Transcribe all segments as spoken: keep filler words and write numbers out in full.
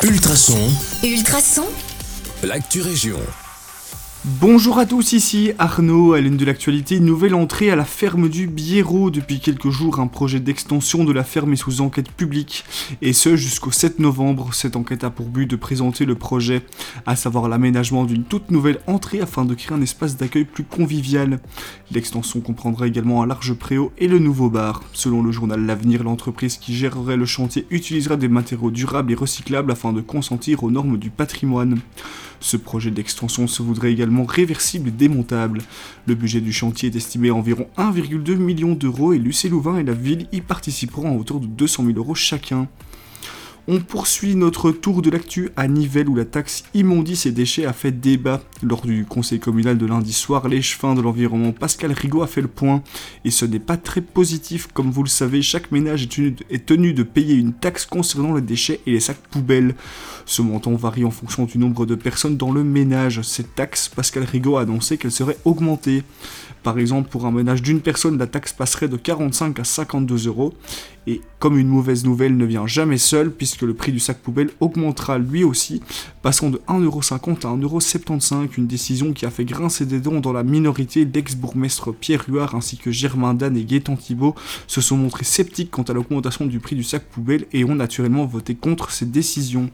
Ultrason, Ultrason, l'actu région. Bonjour à tous, ici Arnaud, à l'une de l'actualité, une nouvelle entrée à la ferme du Biérot. Depuis quelques jours, un projet d'extension de la ferme est sous enquête publique, et ce jusqu'au sept novembre. Cette enquête a pour but de présenter le projet, à savoir l'aménagement d'une toute nouvelle entrée afin de créer un espace d'accueil plus convivial. L'extension comprendra également un large préau et le nouveau bar. Selon le journal L'Avenir, l'entreprise qui gérerait le chantier utilisera des matériaux durables et recyclables afin de consentir aux normes du patrimoine. Ce projet d'extension se voudrait également réversible et démontable. Le budget du chantier est estimé à environ un virgule deux million d'euros et Lucé-Louvain et la ville y participeront à hauteur de deux cent mille euros chacun. On poursuit notre tour de l'actu à Nivelles où la taxe immondices et déchets a fait débat. Lors du conseil communal de lundi soir, l'échevin de l'environnement Pascal Rigaud a fait le point. Et ce n'est pas très positif, comme vous le savez, chaque ménage est tenu, est tenu de payer une taxe concernant les déchets et les sacs poubelles. Ce montant varie en fonction du nombre de personnes dans le ménage. Cette taxe, Pascal Rigaud a annoncé qu'elle serait augmentée. Par exemple, pour un ménage d'une personne, la taxe passerait de quarante-cinq à cinquante-deux euros. Et comme une mauvaise nouvelle ne vient jamais seule, puisque le prix du sac poubelle augmentera lui aussi, passant de un euro cinquante à un euro soixante-quinze, une décision qui a fait grincer des dents dans la minorité. L'ex-bourgmestre Pierre Huard ainsi que Germain Dan et Gaëtan Thibault se sont montrés sceptiques quant à l'augmentation du prix du sac poubelle et ont naturellement voté contre ces décisions.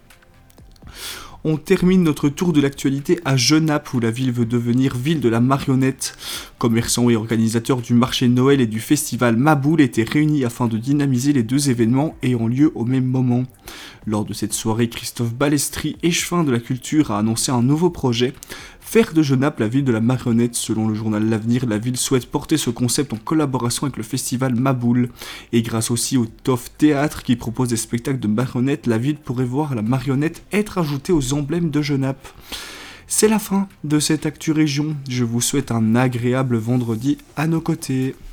On termine notre tour de l'actualité à Genappe où la ville veut devenir ville de la marionnette. Commerçants et organisateurs du marché de Noël et du festival Maboule étaient réunis afin de dynamiser les deux événements ayant lieu au même moment. Lors de cette soirée, Christophe Balestri, échevin de la culture, a annoncé un nouveau projet, faire de Genappe la ville de la marionnette. Selon le journal L'Avenir, la ville souhaite porter ce concept en collaboration avec le festival Maboule. Et grâce aussi au T O F Théâtre qui propose des spectacles de marionnettes, la ville pourrait voir la marionnette être ajoutée aux emblèmes de Genappe. C'est la fin de cette Actu Région. Je vous souhaite un agréable vendredi à nos côtés.